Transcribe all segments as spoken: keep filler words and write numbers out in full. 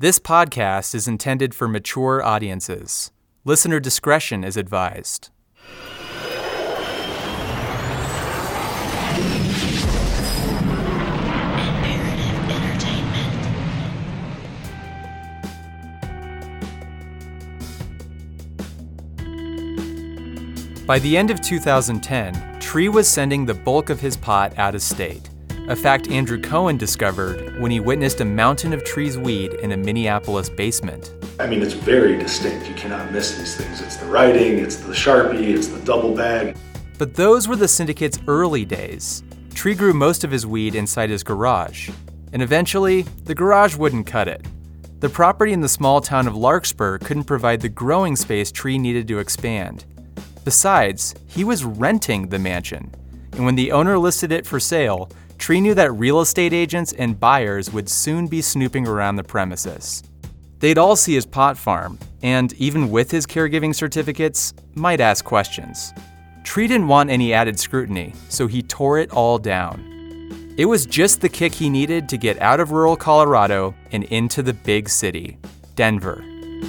This podcast is intended for mature audiences. Listener discretion is advised. By the end of two thousand ten, Tree was sending the bulk of his pot out of state, a fact Andrew Cohen discovered when he witnessed a mountain of Tree's weed in a Minneapolis basement. I mean, it's very distinct. You cannot miss these things. It's the writing, it's the Sharpie, it's the double bag. But those were the syndicate's early days. Tree grew most of his weed inside his garage, and eventually, the garage wouldn't cut it. The property in the small town of Larkspur couldn't provide the growing space Tree needed to expand. Besides, he was renting the mansion, and when the owner listed it for sale, Tree knew that real estate agents and buyers would soon be snooping around the premises. They'd all see his pot farm, and even with his caregiving certificates, might ask questions. Tree didn't want any added scrutiny, so he tore it all down. It was just the kick he needed to get out of rural Colorado and into the big city, Denver.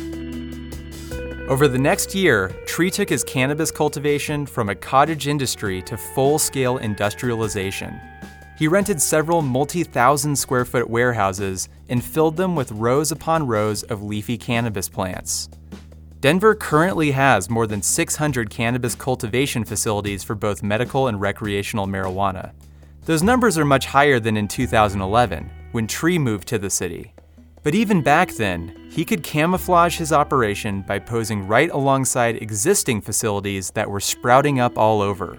Over the next year, Tree took his cannabis cultivation from a cottage industry to full-scale industrialization. He rented several multi-thousand square foot warehouses and filled them with rows upon rows of leafy cannabis plants. Denver currently has more than six hundred cannabis cultivation facilities for both medical and recreational marijuana. Those numbers are much higher than in two thousand eleven, when Tree moved to the city. But even back then, he could camouflage his operation by posing right alongside existing facilities that were sprouting up all over.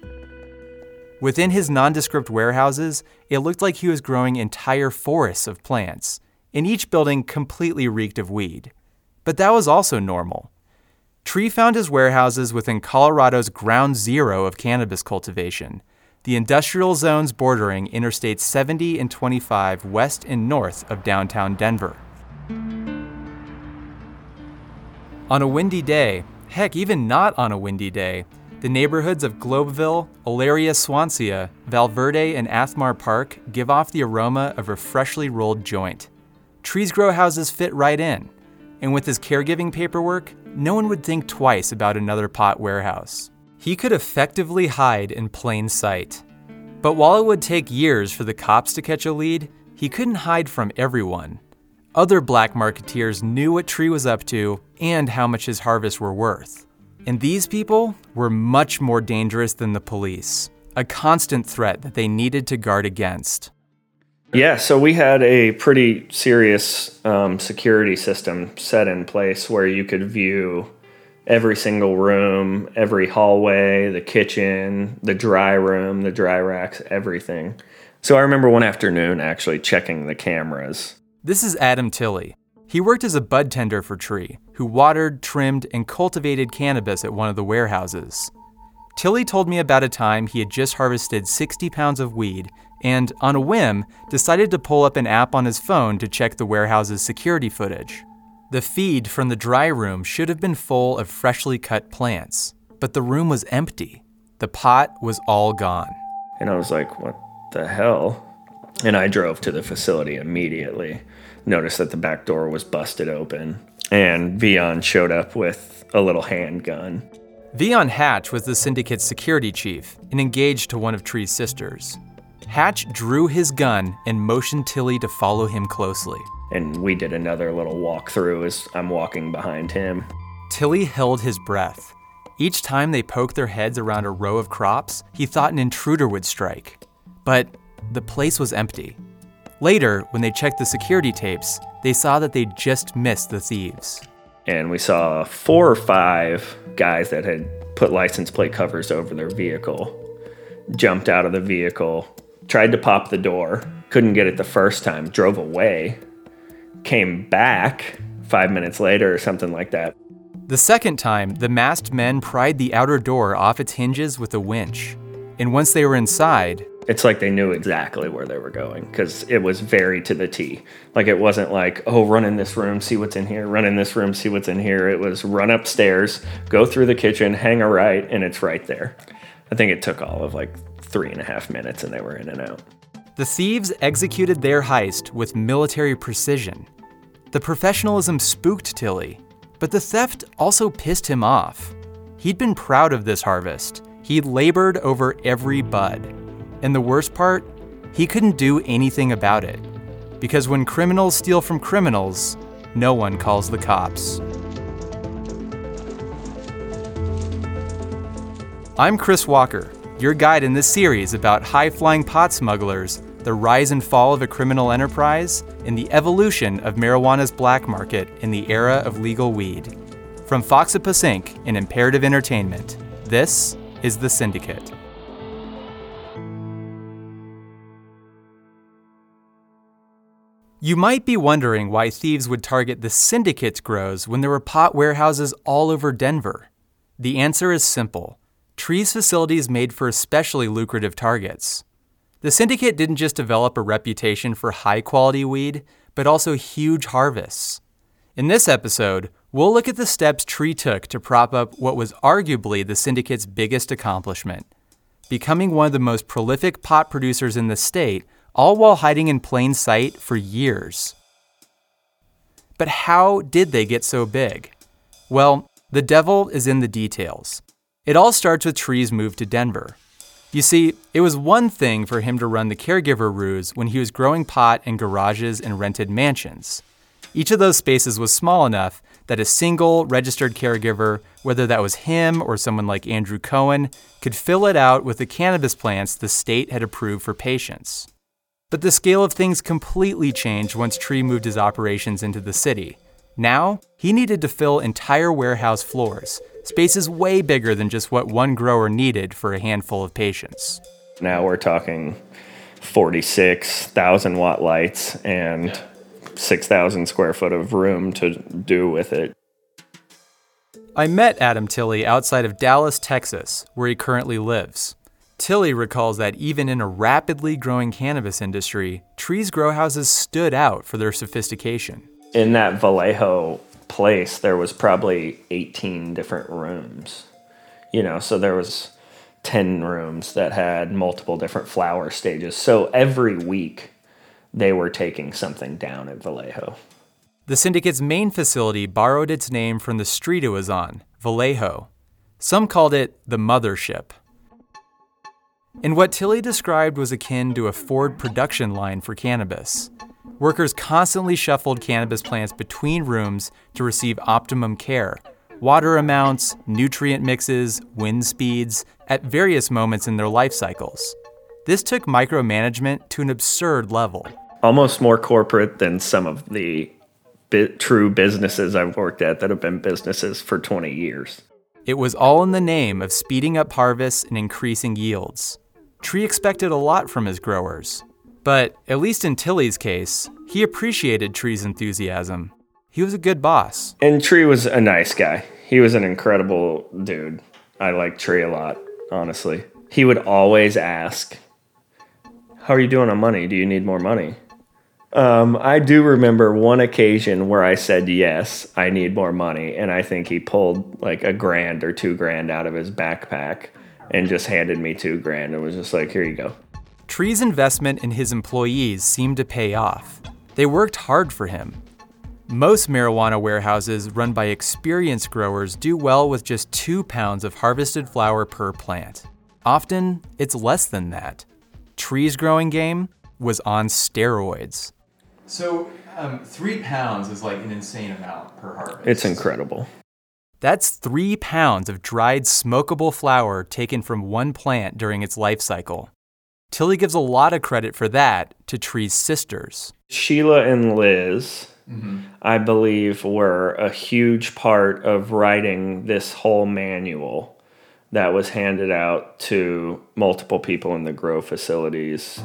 Within his nondescript warehouses, it looked like he was growing entire forests of plants, and each building completely reeked of weed. But that was also normal. Tree found his warehouses within Colorado's ground zero of cannabis cultivation, the industrial zones bordering Interstate seventy and twenty-five west and north of downtown Denver. On a windy day, heck, even not on a windy day, the neighborhoods of Globeville, Elaria, Swansea, Valverde, and Athmar Park give off the aroma of a freshly rolled joint. Tree's grow houses fit right in, and with his caregiving paperwork, no one would think twice about another pot warehouse. He could effectively hide in plain sight. But while it would take years for the cops to catch a lead, he couldn't hide from everyone. Other black marketeers knew what Tree was up to and how much his harvests were worth. And these people were much more dangerous than the police, a constant threat that they needed to guard against. Yeah, so we had a pretty serious um, security system set in place where you could view every single room, every hallway, the kitchen, the dry room, the dry racks, everything. So I remember one afternoon actually checking the cameras. This is Adam Tilley. He worked as a bud tender for Tree, who watered, trimmed, and cultivated cannabis at one of the warehouses. Tilley told me about a time he had just harvested sixty pounds of weed and, on a whim, decided to pull up an app on his phone to check the warehouse's security footage. The feed from the dry room should have been full of freshly cut plants, but the room was empty. The pot was all gone. And I was like, what the hell? And I drove to the facility immediately, noticed that the back door was busted open, and Vion showed up with a little handgun. Vion Hatch was the syndicate's security chief and engaged to one of Tree's sisters. Hatch drew his gun and motioned Tilley to follow him closely. And we did another little walkthrough as I'm walking behind him. Tilley held his breath. Each time they poked their heads around a row of crops, he thought an intruder would strike. But the place was empty. Later, when they checked the security tapes, they saw that they'd just missed the thieves. And we saw four or five guys that had put license plate covers over their vehicle, jumped out of the vehicle, tried to pop the door, couldn't get it the first time, drove away, came back five minutes later or something like that. The second time, the masked men pried the outer door off its hinges with a winch. And once they were inside, it's like they knew exactly where they were going because it was very to the T. Like it wasn't like, oh, run in this room, see what's in here, run in this room, see what's in here. It was run upstairs, go through the kitchen, hang a right, and it's right there. I think it took all of like three and a half minutes and they were in and out. The thieves executed their heist with military precision. The professionalism spooked Tilley, but the theft also pissed him off. He'd been proud of this harvest. He'd labored over every bud. And the worst part, he couldn't do anything about it. Because when criminals steal from criminals, no one calls the cops. I'm Chris Walker, your guide in this series about high-flying pot smugglers, the rise and fall of a criminal enterprise, and the evolution of marijuana's black market in the era of legal weed. From Foxipus Incorporated and Imperative Entertainment, this is The Syndicate. You might be wondering why thieves would target the Syndicate's grows when there were pot warehouses all over Denver. The answer is simple. Tree's facilities made for especially lucrative targets. The Syndicate didn't just develop a reputation for high-quality weed, but also huge harvests. In this episode, we'll look at the steps Tree took to prop up what was arguably the Syndicate's biggest accomplishment, becoming one of the most prolific pot producers in the state, all while hiding in plain sight for years. But how did they get so big? Well, the devil is in the details. It all starts with Tree's move to Denver. You see, it was one thing for him to run the caregiver ruse when he was growing pot in garages and rented mansions. Each of those spaces was small enough that a single registered caregiver, whether that was him or someone like Andrew Cohen, could fill it out with the cannabis plants the state had approved for patients. But the scale of things completely changed once Tree moved his operations into the city. Now, he needed to fill entire warehouse floors, spaces way bigger than just what one grower needed for a handful of patients. Now we're talking forty-six thousand watt lights and six thousand square foot of room to do with it. I met Adam Tilley outside of Dallas, Texas, where he currently lives. Tilley recalls that even in a rapidly growing cannabis industry, Tree's grow houses stood out for their sophistication. In that Vallejo place, there was probably eighteen different rooms. You know, so there was ten rooms that had multiple different flower stages. So every week, they were taking something down at Vallejo. The Syndicate's main facility borrowed its name from the street it was on, Vallejo. Some called it the mothership. And what Tilley described was akin to a Ford production line for cannabis. Workers constantly shuffled cannabis plants between rooms to receive optimum care, water amounts, nutrient mixes, wind speeds, at various moments in their life cycles. This took micromanagement to an absurd level. Almost more corporate than some of the bi- true businesses I've worked at that have been businesses for twenty years. It was all in the name of speeding up harvests and increasing yields. Tree expected a lot from his growers. But, at least in Tilley's case, he appreciated Tree's enthusiasm. He was a good boss. And Tree was a nice guy. He was an incredible dude. I like Tree a lot, honestly. He would always ask, "How are you doing on money? Do you need more money?" Um, I do remember one occasion where I said, yes, I need more money. And I think he pulled like a grand or two grand out of his backpack and just handed me two grand and was just like, here you go. Tree's investment in his employees seemed to pay off. They worked hard for him. Most marijuana warehouses run by experienced growers do well with just two pounds of harvested flower per plant. Often, it's less than that. Tree's growing game was on steroids. So um, three pounds is like an insane amount per harvest. It's incredible. That's three pounds of dried smokable flower taken from one plant during its life cycle. Tilley gives a lot of credit for that to Tree's sisters. Sheila and Liz, mm-hmm. I believe, were a huge part of writing this whole manual that was handed out to multiple people in the grow facilities.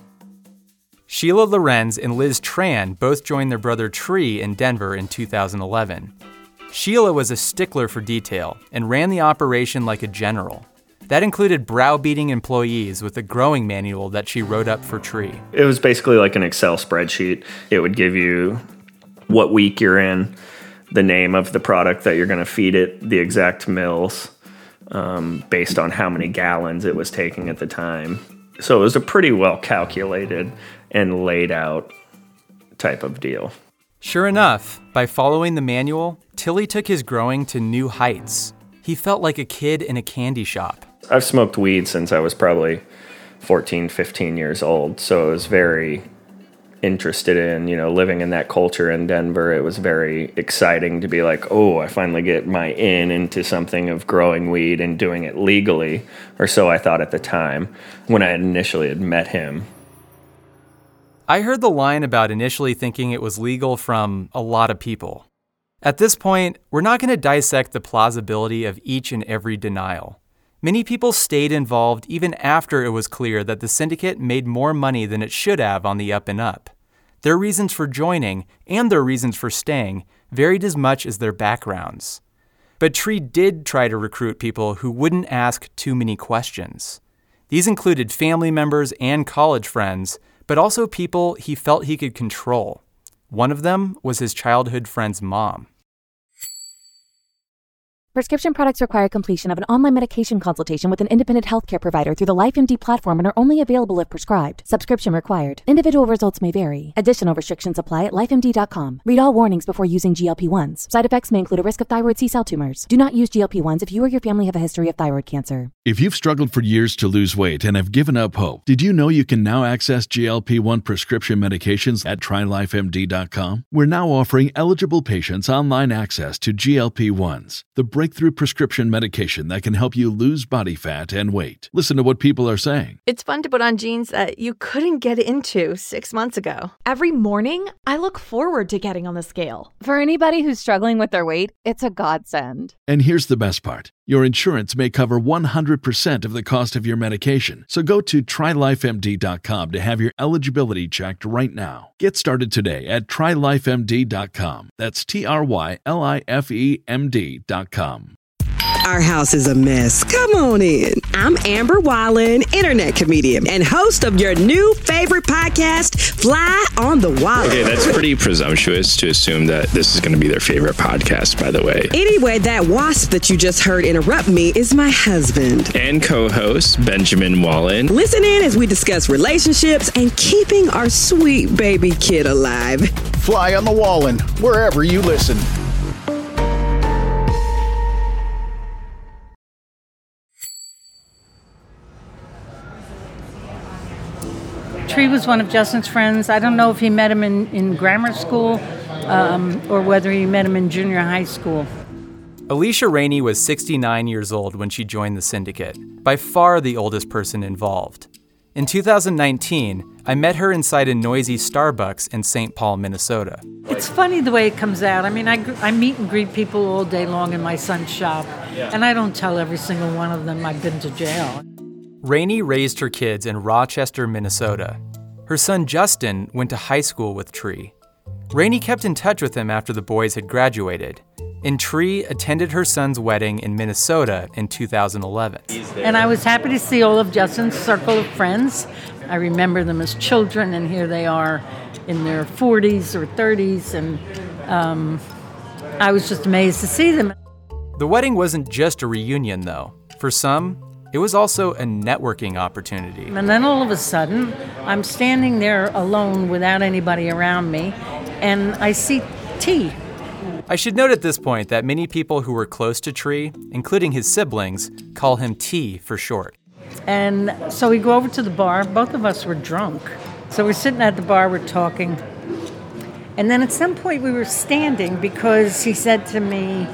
Sheila Lorenz and Liz Tran both joined their brother Tree in Denver in two thousand eleven. Sheila was a stickler for detail and ran the operation like a general. That included browbeating employees with a growing manual that she wrote up for Tree. It was basically like an Excel spreadsheet. It would give you what week you're in, the name of the product that you're going to feed it, the exact mills, um, based on how many gallons it was taking at the time. So it was a pretty well calculated and laid out type of deal. Sure enough, by following the manual, Tilly took his growing to new heights. He felt like a kid in a candy shop. I've smoked weed since I was probably fourteen, fifteen years old, so I was very interested in, you know, living in that culture in Denver. It was very exciting to be like, oh, I finally get my in into something of growing weed and doing it legally, or so I thought at the time when I initially had met him. I heard the line about initially thinking it was legal from a lot of people. At this point, we're not going to dissect the plausibility of each and every denial. Many people stayed involved even after it was clear that the syndicate made more money than it should have on the up and up. Their reasons for joining and their reasons for staying varied as much as their backgrounds. But Tree did try to recruit people who wouldn't ask too many questions. These included family members and college friends, but also people he felt he could control. One of them was his childhood friend's mom. Prescription products require completion of an online medication consultation with an independent healthcare provider through the LifeMD platform and are only available if prescribed. Subscription required. Individual results may vary. Additional restrictions apply at life M D dot com. Read all warnings before using G L P ones. Side effects may include a risk of thyroid C-cell tumors. Do not use G L P ones if you or your family have a history of thyroid cancer. If you've struggled for years to lose weight and have given up hope, did you know you can now access G L P one prescription medications at try life M D dot com? We're now offering eligible patients online access to G L P ones, the breakthrough prescription medication that can help you lose body fat and weight. Listen to what people are saying. It's fun to put on jeans that you couldn't get into six months ago. Every morning, I look forward to getting on the scale. For anybody who's struggling with their weight, it's a godsend. And here's the best part. Your insurance may cover one hundred percent of the cost of your medication. So go to try life M D dot com to have your eligibility checked right now. Get started today at try life M D dot com. That's T R Y L I F E M D dot com. Our house is a mess. Come on in. I'm Amber Wallen, internet comedian and host of your new favorite podcast, Fly on the Wall. Okay, that's pretty presumptuous to assume that this is going to be their favorite podcast, by the way. Anyway, that wasp that you just heard interrupt me is my husband. And co-host, Benjamin Wallen. Listen in as we discuss relationships and keeping our sweet baby kid alive. Fly on the Wallen, wherever you listen. Tree was one of Justin's friends. I don't know if he met him in, in grammar school um, or whether he met him in junior high school. Alicia Rainey was sixty-nine years old when she joined the syndicate, by far the oldest person involved. In two thousand nineteen, I met her inside a noisy Starbucks in Saint Paul, Minnesota. It's funny the way it comes out. I mean, I, I meet and greet people all day long in my son's shop, yeah. And I don't tell every single one of them I've been to jail. Rainey raised her kids in Rochester, Minnesota. Her son Justin went to high school with Tree. Rainey kept in touch with him after the boys had graduated, and Tree attended her son's wedding in Minnesota in two thousand eleven. And I was happy to see all of Justin's circle of friends. I remember them as children, and here they are in their forties or thirties, and um, I was just amazed to see them. The wedding wasn't just a reunion, though. For some, it was also a networking opportunity. And then all of a sudden, I'm standing there alone without anybody around me, and I see T. I should note at this point that many people who were close to Tree, including his siblings, call him T for short. And so we go over to the bar. Both of us were drunk. So we're sitting at the bar, we're talking. And then at some point we were standing because he said to me,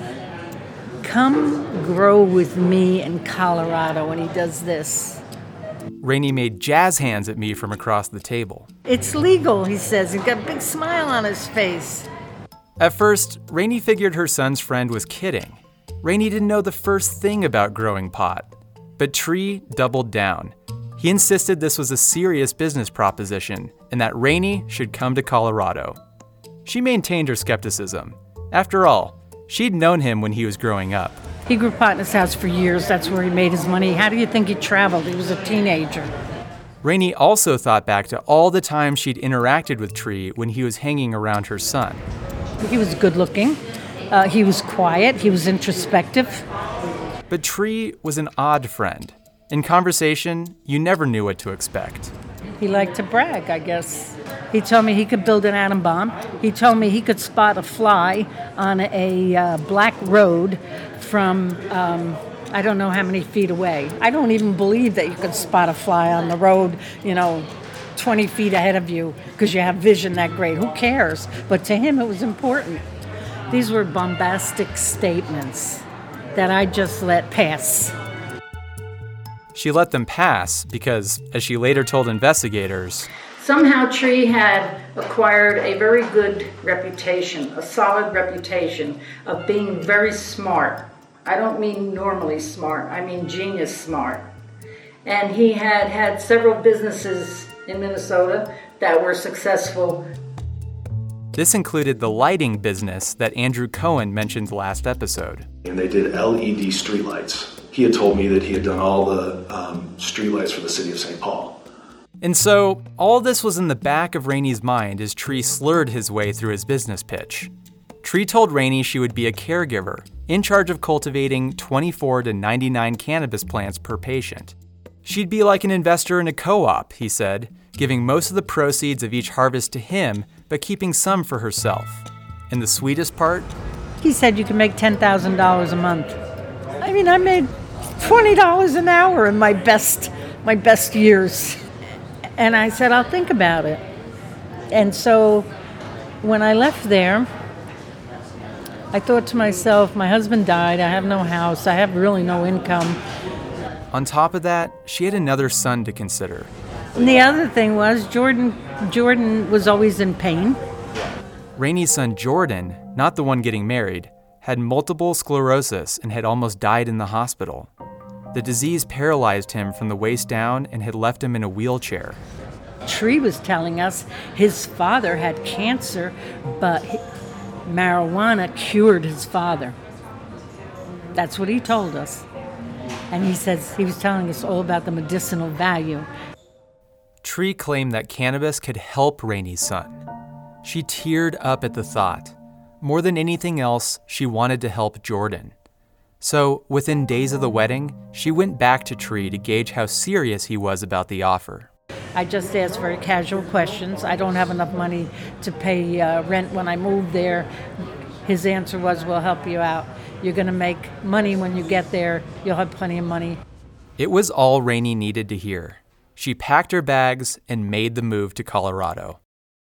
"Come grow with me in Colorado," and he does this. Rainey made jazz hands at me from across the table. "It's legal," he says. He's got a big smile on his face. At first, Rainey figured her son's friend was kidding. Rainey didn't know the first thing about growing pot. But Tree doubled down. He insisted this was a serious business proposition and that Rainey should come to Colorado. She maintained her skepticism. After all, she'd known him when he was growing up. He grew pot in his house for years. That's where he made his money. How do you think he traveled? He was a teenager. Rainey also thought back to all the times she'd interacted with Tree when he was hanging around her son. He was good looking. Uh, he was quiet. He was introspective. But Tree was an odd friend. In conversation, you never knew what to expect. He liked to brag, I guess. He told me he could build an atom bomb. He told me he could spot a fly on a uh, black road from, um, I don't know how many feet away. I don't even believe that you could spot a fly on the road, you know, twenty feet ahead of you because you have vision that great. Who cares? But to him, it was important. These were bombastic statements that I just let pass. She let them pass because, as she later told investigators, somehow Tree had acquired a very good reputation, a solid reputation of being very smart. I don't mean normally smart, I mean genius smart. And he had had several businesses in Minnesota that were successful. This included the lighting business that Andrew Cohen mentioned last episode. And they did L E D streetlights. He had told me that he had done all the um, streetlights for the city of Saint Paul. And so, all this was in the back of Rainey's mind as Tree slurred his way through his business pitch. Tree told Rainey she would be a caregiver, in charge of cultivating twenty-four to ninety-nine cannabis plants per patient. She'd be like an investor in a co-op, he said, giving most of the proceeds of each harvest to him, but keeping some for herself. And the sweetest part? He said you can make ten thousand dollars a month. I mean, I made twenty dollars an hour in my best, my best years. And I said, I'll think about it. And so when I left there, I thought to myself, my husband died, I have no house, I have really no income. On top of that, she had another son to consider. And the other thing was Jordan, Jordan was always in pain. Rainey's son Jordan, not the one getting married, had multiple sclerosis and had almost died in the hospital. The disease paralyzed him from the waist down and had left him in a wheelchair. Tree was telling us his father had cancer, but marijuana cured his father. That's what he told us. And he says he was telling us all about the medicinal value. Tree claimed that cannabis could help Rainey's son. She teared up at the thought. More than anything else, she wanted to help Jordan. So, within days of the wedding, she went back to Tree to gauge how serious he was about the offer. I just asked very casual questions. I don't have enough money to pay uh, rent when I moved there. His answer was, we'll help you out. You're going to make money when you get there. You'll have plenty of money. It was all Rainey needed to hear. She packed her bags and made the move to Colorado.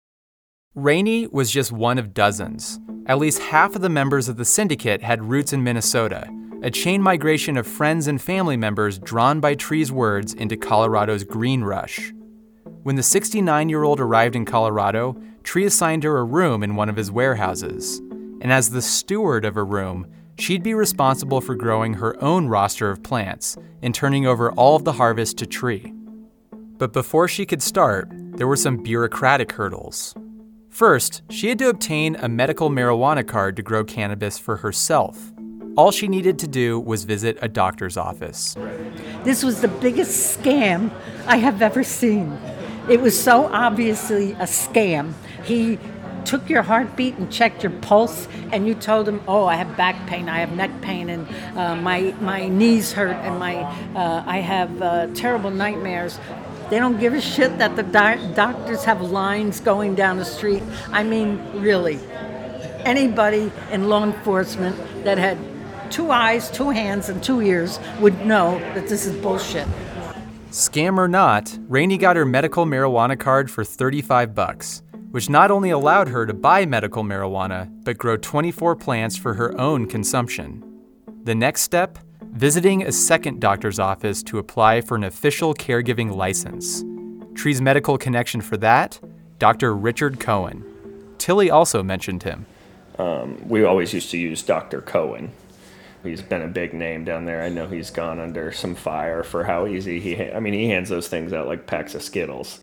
Rainey was just one of dozens. At least half of the members of the syndicate had roots in Minnesota, a chain migration of friends and family members drawn by Tree's words into Colorado's green rush. When the sixty-nine-year-old arrived in Colorado, Tree assigned her a room in one of his warehouses. And as the steward of her room, she'd be responsible for growing her own roster of plants and turning over all of the harvest to Tree. But before she could start, there were some bureaucratic hurdles. First, she had to obtain a medical marijuana card to grow cannabis for herself. All she needed to do was visit a doctor's office. This was the biggest scam I have ever seen. It was so obviously a scam. He took your heartbeat and checked your pulse, and you told him, oh, I have back pain, I have neck pain, and uh, my, my knees hurt, and my uh, I have uh, terrible nightmares. They don't give a shit that the do- doctors have lines going down the street. I mean, really. Anybody in law enforcement that had two eyes, two hands, and two ears would know that this is bullshit. Scam or not, Rainey got her medical marijuana card for thirty-five bucks, which not only allowed her to buy medical marijuana, but grow twenty-four plants for her own consumption. The next step? Visiting a second doctor's office to apply for an official caregiving license. Tree's medical connection for that? Doctor Richard Cohen. Tilly also mentioned him. Um, we always used to use Doctor Cohen. He's been a big name down there. I know he's gone under some fire for how easy he... Ha- I mean, he hands those things out like packs of Skittles.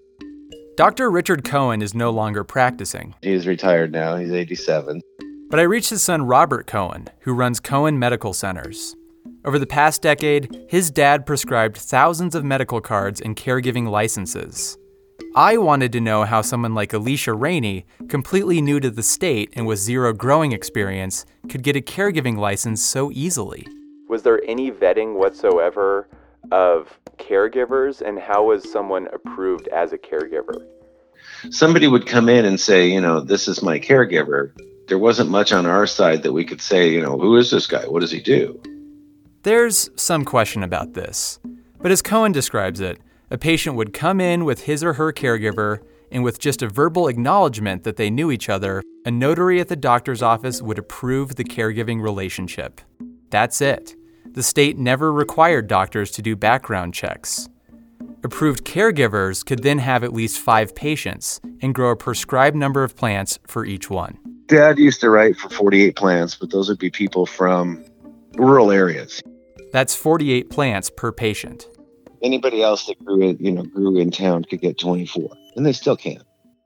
Doctor Richard Cohen is no longer practicing. He's retired now. He's eighty-seven. But I reached his son Robert Cohen, who runs Cohen Medical Centers. Over the past decade, his dad prescribed thousands of medical cards and caregiving licenses. I wanted to know how someone like Alicia Rainey, completely new to the state and with zero growing experience, could get a caregiving license so easily. Was there any vetting whatsoever of caregivers, and how was someone approved as a caregiver? somebody would come in and say, you know, this is my caregiver. There wasn't much on our side that we could say, you know, who is this guy? What does he do? There's some question about this. But as Cohen describes it, a patient would come in with his or her caregiver, and with just a verbal acknowledgement that they knew each other, a notary at the doctor's office would approve the caregiving relationship. That's it. The state never required doctors to do background checks. Approved caregivers could then have at least five patients and grow a prescribed number of plants for each one. Dad used to write for forty-eight plants, but those would be people from rural areas. That's forty-eight plants per patient. Anybody else that grew in, you know, grew in town could get twenty-four, and they still can.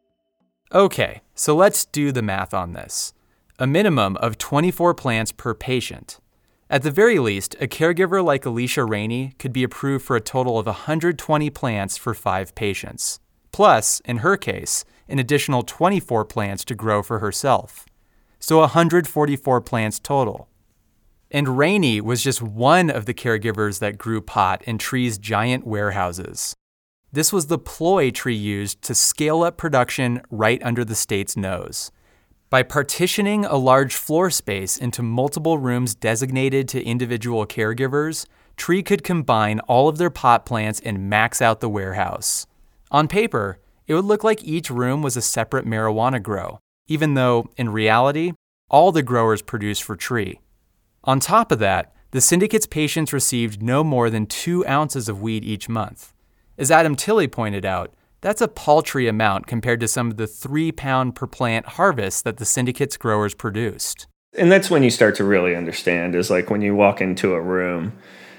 Okay, so let's do the math on this. A minimum of twenty-four plants per patient. At the very least, a caregiver like Alicia Rainey could be approved for a total of one hundred twenty plants for five patients. Plus, in her case, an additional twenty-four plants to grow for herself. So one hundred forty-four plants total. And Rainey was just one of the caregivers that grew pot in Tree's giant warehouses. This was the ploy Tree used to scale up production right under the state's nose. By partitioning a large floor space into multiple rooms designated to individual caregivers, Tree could combine all of their pot plants and max out the warehouse. On paper, it would look like each room was a separate marijuana grow, even though, in reality, all the growers produced for Tree. On top of that, the syndicate's patients received no more than two ounces of weed each month. As Adam Tilley pointed out, that's a paltry amount compared to some of the three-pound per plant harvests that the syndicate's growers produced. And that's when you start to really understand, is like when you walk into a room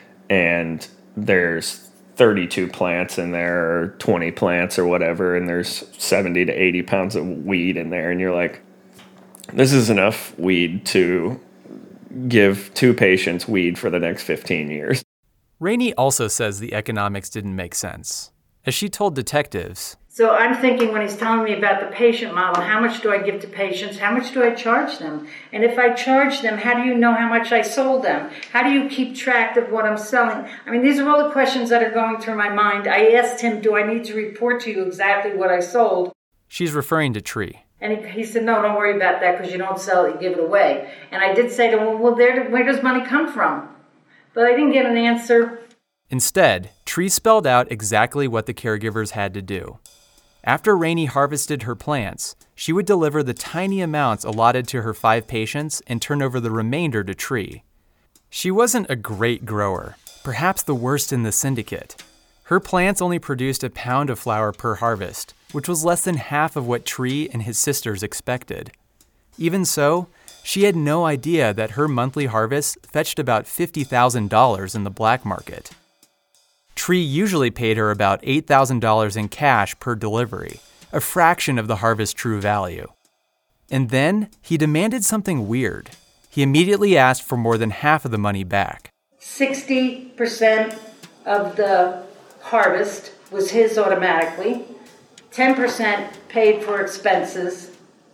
and there's thirty-two plants in there, or twenty plants or whatever, and there's seventy to eighty pounds of weed in there, and you're like, this is enough weed to give two patients weed for the next fifteen years. Rainey also says the economics didn't make sense. As she told detectives, so I'm thinking when he's telling me about the patient model, how much do I give to patients? How much do I charge them? And if I charge them, how do you know how much I sold them? How do you keep track of what I'm selling? I mean, these are all the questions that are going through my mind. I asked him, do I need to report to you exactly what I sold? She's referring to Tree. And he, he said, no, don't worry about that because you don't sell it, you give it away. And I did say to him, well, there, where does money come from? But I didn't get an answer. Instead, Tree spelled out exactly what the caregivers had to do. After Rainey harvested her plants, she would deliver the tiny amounts allotted to her five patients and turn over the remainder to Tree. She wasn't a great grower, perhaps the worst in the syndicate. Her plants only produced a pound of flower per harvest, which was less than half of what Tree and his sisters expected. Even so, she had no idea that her monthly harvest fetched about fifty thousand dollars in the black market. Tree usually paid her about eight thousand dollars in cash per delivery, a fraction of the harvest true value. And then he demanded something weird. He immediately asked for more than half of the money back. sixty percent of the harvest was his automatically, ten percent paid for expenses,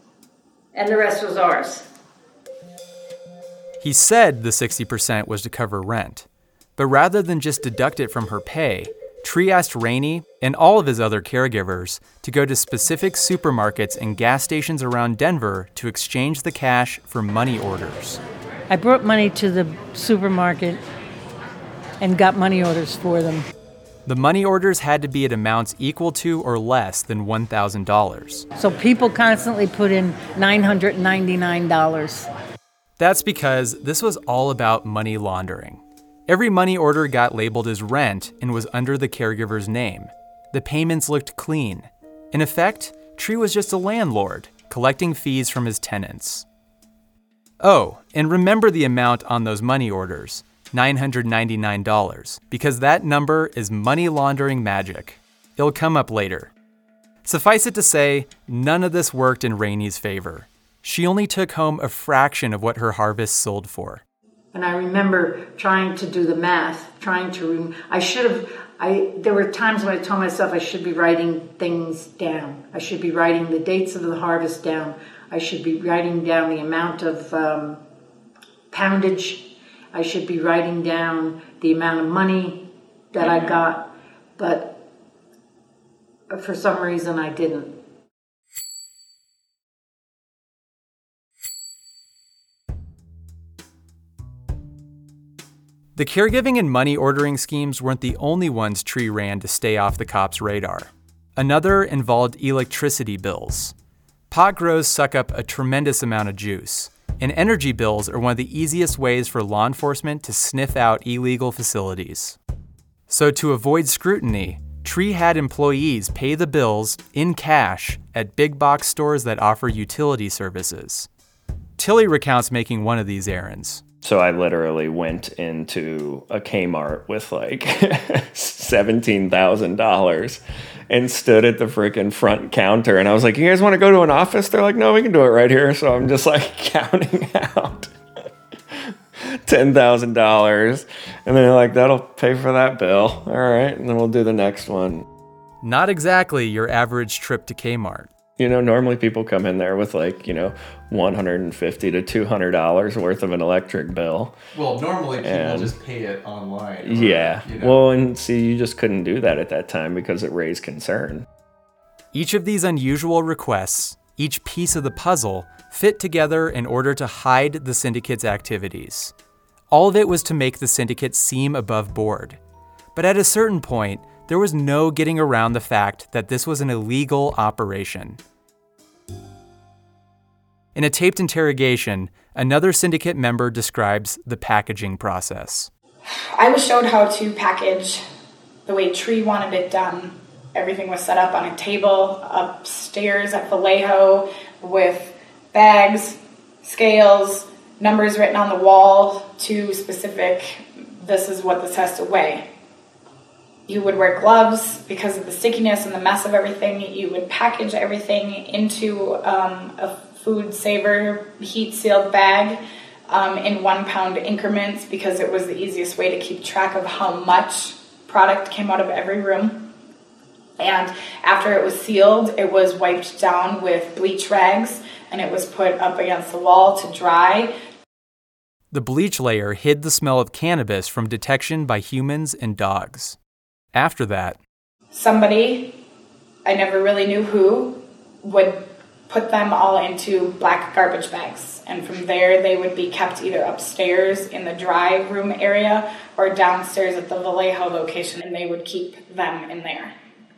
and the rest was ours. He said the sixty percent was to cover rent. But rather than just deduct it from her pay, Tree asked Rainey and all of his other caregivers to go to specific supermarkets and gas stations around Denver to exchange the cash for money orders. I brought money to the supermarket and got money orders for them. The money orders had to be at amounts equal to or less than one thousand dollars. So people constantly put in nine hundred ninety-nine dollars. That's because this was all about money laundering. Every money order got labeled as rent and was under the caregiver's name. The payments looked clean. In effect, Tree was just a landlord, collecting fees from his tenants. Oh, and remember the amount on those money orders, nine hundred ninety-nine dollars, because that number is money laundering magic. It'll come up later. Suffice it to say, none of this worked in Rainey's favor. She only took home a fraction of what her harvest sold for. And I remember trying to do the math, trying to, re- I should have, I. there were times when I told myself I should be writing things down. I should be writing the dates of the harvest down. I should be writing down the amount of um, poundage. I should be writing down the amount of money that I got. But for some reason I didn't. The caregiving and money ordering schemes weren't the only ones Tree ran to stay off the cops' radar. Another involved electricity bills. Pot grows suck up a tremendous amount of juice, and energy bills are one of the easiest ways for law enforcement to sniff out illegal facilities. So to avoid scrutiny, Tree had employees pay the bills in cash at big box stores that offer utility services. Tilly recounts making one of these errands. So I literally went into a Kmart with like seventeen thousand dollars and stood at the freaking front counter. And I was like, you guys want to go to an office? They're like, no, we can do it right here. So I'm just like counting out ten thousand dollars. And then they're like, that'll pay for that bill. All right. And then we'll do the next one. Not exactly your average trip to Kmart. You know, normally people come in there with like, you know, one hundred fifty to two hundred dollars worth of an electric bill. Well, normally people and, just pay it online. Or, yeah. You know. Well, and see, you just couldn't do that at that time because it raised concern. Each of these unusual requests, each piece of the puzzle, fit together in order to hide the syndicate's activities. All of it was to make the syndicate seem above board. But at a certain point, there was no getting around the fact that this was an illegal operation. In a taped interrogation, another syndicate member describes the packaging process. I was showed how to package the way Tree wanted it done. Everything was set up on a table upstairs at Vallejo with bags, scales, numbers written on the wall to specific, this is what this has to weigh. You would wear gloves because of the stickiness and the mess of everything. You would package everything into um, a food saver heat sealed bag um, in one pound increments because it was the easiest way to keep track of how much product came out of every room. And after it was sealed, it was wiped down with bleach rags and it was put up against the wall to dry. The bleach layer hid the smell of cannabis from detection by humans and dogs. After that, somebody, I never really knew who, would put them all into black garbage bags. And from there, they would be kept either upstairs in the dry room area or downstairs at the Vallejo location, and they would keep them in there.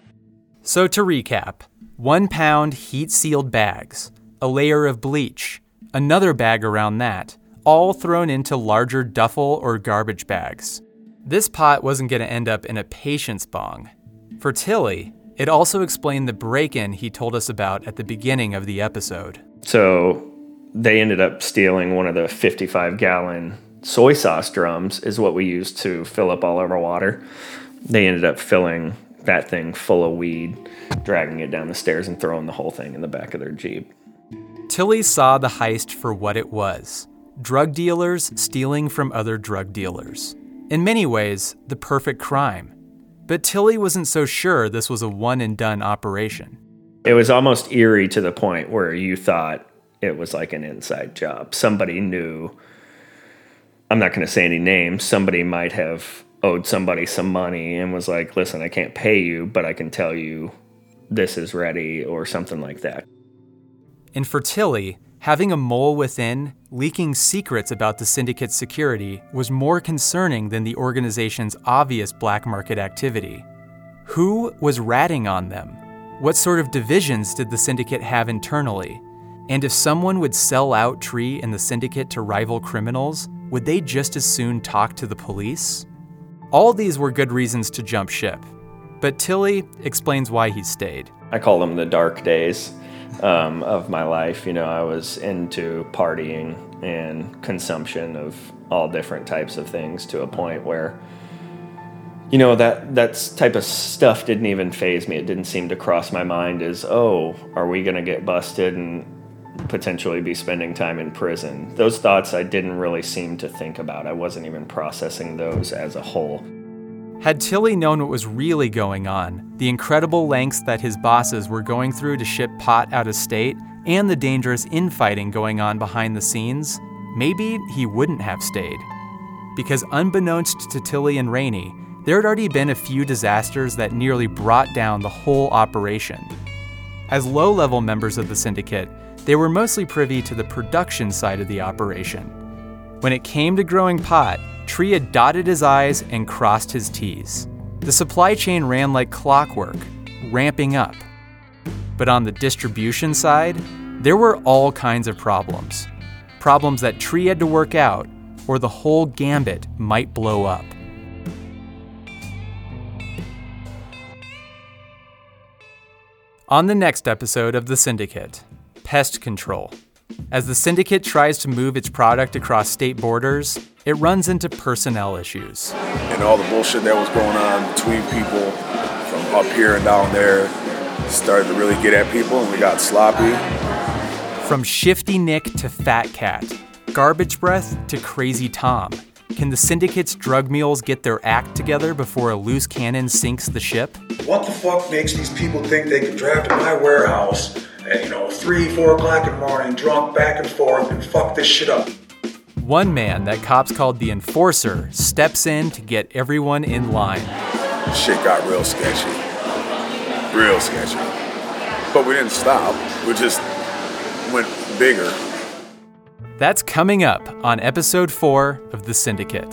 So to recap, one pound heat-sealed bags, a layer of bleach, another bag around that, all thrown into larger duffel or garbage bags. This pot wasn't going to end up in a patient's bong. For Tilly, it also explained the break-in he told us about at the beginning of the episode. So they ended up stealing one of the fifty-five gallon soy sauce drums is what we used to fill up all of our water. They ended up filling that thing full of weed, dragging it down the stairs and throwing the whole thing in the back of their Jeep. Tilly saw the heist for what it was. Drug dealers stealing from other drug dealers. In many ways, the perfect crime. But Tilly wasn't so sure this was a one-and-done operation. It was almost eerie to the point where you thought it was like an inside job. Somebody knew, I'm not going to say any names, somebody might have owed somebody some money and was like, listen, I can't pay you, but I can tell you this is ready or something like that. And for Tilly, having a mole within, leaking secrets about the syndicate's security was more concerning than the organization's obvious black market activity. Who was ratting on them? What sort of divisions did the syndicate have internally? And if someone would sell out Tree and the syndicate to rival criminals, would they just as soon talk to the police? All these were good reasons to jump ship. But Tilly explains why he stayed. I call them the dark days. Um, of my life. You know, I was into partying and consumption of all different types of things to a point where, you know, that that type of stuff didn't even faze me. It didn't seem to cross my mind as, oh, are we going to get busted and potentially be spending time in prison? Those thoughts I didn't really seem to think about. I wasn't even processing those as a whole. Had Tilly known what was really going on, the incredible lengths that his bosses were going through to ship pot out of state, and the dangerous infighting going on behind the scenes, maybe he wouldn't have stayed. Because unbeknownst to Tilly and Rainey, there had already been a few disasters that nearly brought down the whole operation. As low-level members of the syndicate, they were mostly privy to the production side of the operation. When it came to growing pot, Tree had dotted his I's and crossed his T's. The supply chain ran like clockwork, ramping up. But on the distribution side, there were all kinds of problems. Problems that Tree had to work out, or the whole gambit might blow up. On the next episode of The Syndicate, pest control. As the syndicate tries to move its product across state borders, it runs into personnel issues. And all the bullshit that was going on between people from up here and down there started to really get at people, and we got sloppy. From Shifty Nick to Fat Cat, Garbage Breath to Crazy Tom, can the syndicate's drug mules get their act together before a loose cannon sinks the ship? What the fuck makes these people think they can draft in my warehouse at, you know, three, four o'clock in the morning, drunk back and forth, and fuck this shit up? One man that cops called the Enforcer steps in to get everyone in line. Shit got real sketchy. Real sketchy. But we didn't stop. We just went bigger. That's coming up on episode four of The Syndicate.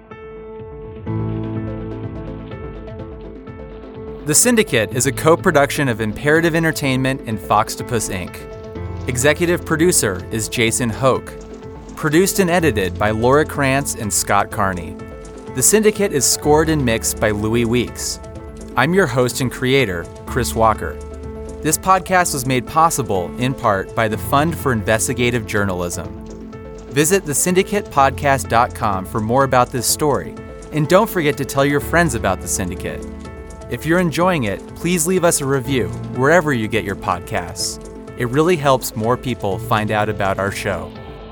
The Syndicate is a co-production of Imperative Entertainment and Foxtopus Incorporated. Executive producer is Jason Hoke. Produced and edited by Laura Krantz and Scott Carney. The Syndicate is scored and mixed by Louis Weeks. I'm your host and creator, Chris Walker. This podcast was made possible, in part, by the Fund for Investigative Journalism. Visit the syndicate podcast dot com for more about this story, and don't forget to tell your friends about The Syndicate. If you're enjoying it, please leave us a review wherever you get your podcasts. It really helps more people find out about our show.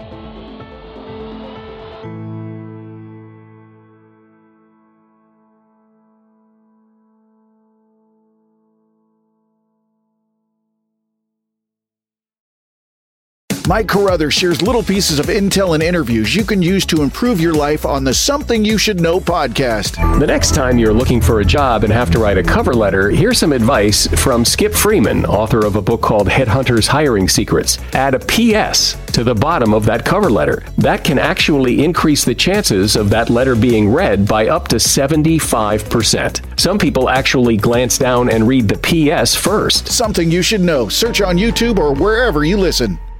Mike Carruthers shares little pieces of intel and interviews you can use to improve your life on the Something You Should Know podcast. The next time you're looking for a job and have to write a cover letter, here's some advice from Skip Freeman, author of a book called Headhunters Hiring Secrets. Add a P S to the bottom of that cover letter. That can actually increase the chances of that letter being read by up to seventy-five percent. Some people actually glance down and read the P S first. Something You Should Know. Search on YouTube or wherever you listen.